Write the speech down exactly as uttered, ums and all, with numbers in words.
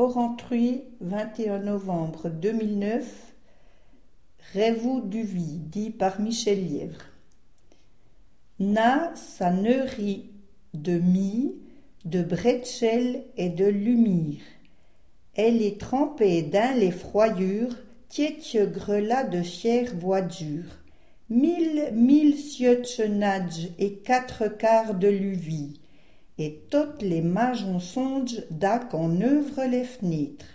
Porrentruy, vingt et un novembre deux mille neuf. Rêvou du vie, dit par Michel Lièvre. Na sa neurie de mie, de bretchel et de lumire. Elle est trempée dans les froyures, tiètje grelat de fière voiture. Mille, mille sieuchenadj et quatre quarts de luvie. Et toutes les mages on songe d'ac en œuvre les fenêtres.